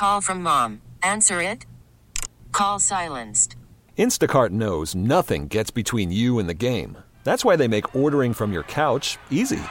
call from mom. Answer it. Call silenced. Instacart knows nothing gets between you and the game. That's why they make ordering from your couch easy.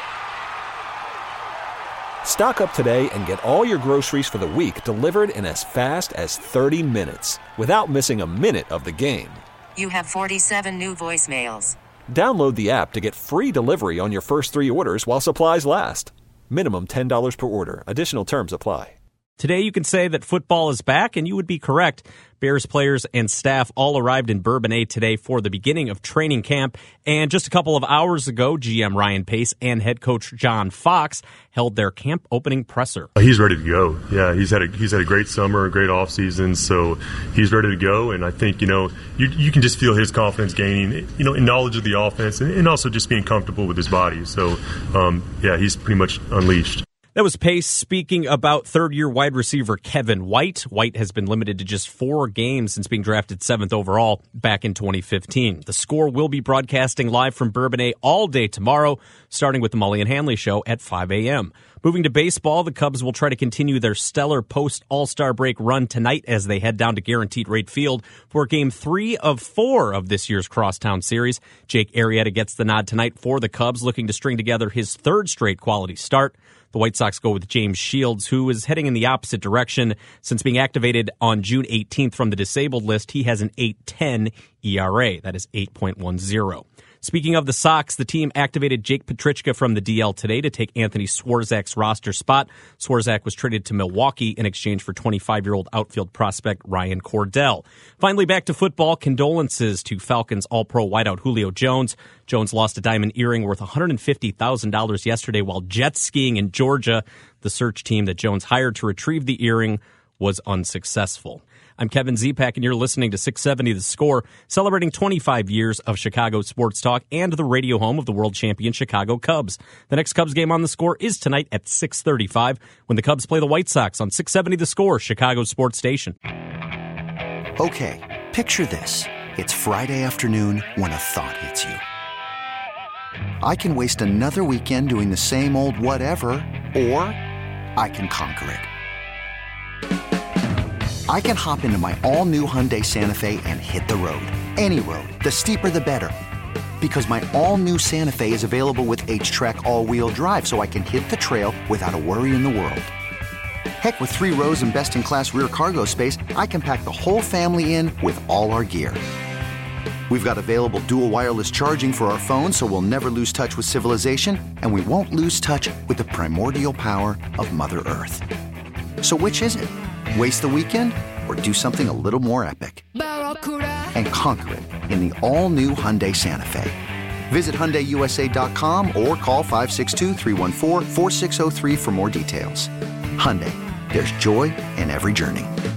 Stock up today and get all your groceries for the week delivered in as fast as 30 minutes without missing a minute of the game. You have 47 new voicemails. Download the app to get free delivery on your first 3 orders while supplies last. Minimum $10 per order. Additional terms apply. Today, you can say that football is back, and you would be correct. Bears players and staff all arrived in Bourbonnais today for the beginning of training camp. And just a couple of hours ago, GM Ryan Pace and head coach John Fox held their camp opening presser. He's ready to go. Yeah, he's had a great summer, a great offseason, so he's ready to go. And I think, you can just feel his confidence gaining, in knowledge of the offense and also just being comfortable with his body. So, he's pretty much unleashed. That was Pace speaking about third-year wide receiver Kevin White. White has been limited to just 4 games since being drafted 7th overall back in 2015. The Score will be broadcasting live from Bourbonnais all day tomorrow, starting with the Mully and Hanley Show at 5 a.m. Moving to baseball, the Cubs will try to continue their stellar post-All-Star break run tonight as they head down to Guaranteed Rate Field for Game 3 of 4 of this year's Crosstown Series. Jake Arrieta gets the nod tonight for the Cubs, looking to string together his 3rd straight quality start. The White Sox go with James Shields, who is heading in the opposite direction. Since being activated on June 18th from the disabled list, he has an 8.10 ERA. That is 8.10. Speaking of the Sox, the team activated Jake Petrichka from the DL today to take Anthony Swarzak's roster spot. Swarzak was traded to Milwaukee in exchange for 25-year-old outfield prospect Ryan Cordell. Finally, back to football. Condolences to Falcons All-Pro wideout Julio Jones. Jones lost a diamond earring worth $150,000 yesterday while jet skiing in Georgia. The search team that Jones hired to retrieve the earring was unsuccessful. I'm Kevin Zepak, and you're listening to 670 The Score, celebrating 25 years of Chicago sports talk and the radio home of the world champion Chicago Cubs. The next Cubs game on The Score is tonight at 6:35 when the Cubs play the White Sox on 670 The Score, Chicago sports station. Okay, picture this. It's Friday afternoon when a thought hits you. I can waste another weekend doing the same old whatever, or I can conquer it. I can hop into my all-new Hyundai Santa Fe and hit the road. Any road. The steeper, the better. Because my all-new Santa Fe is available with H-Track all-wheel drive, so I can hit the trail without a worry in the world. Heck, with 3 rows and best-in-class rear cargo space, I can pack the whole family in with all our gear. We've got available dual wireless charging for our phones, so we'll never lose touch with civilization, and we won't lose touch with the primordial power of Mother Earth. So which is it? Waste the weekend or do something a little more epic and conquer it in the all-new Hyundai Santa Fe. Visit HyundaiUSA.com or call 562-314-4603 for more details. Hyundai, there's joy in every journey.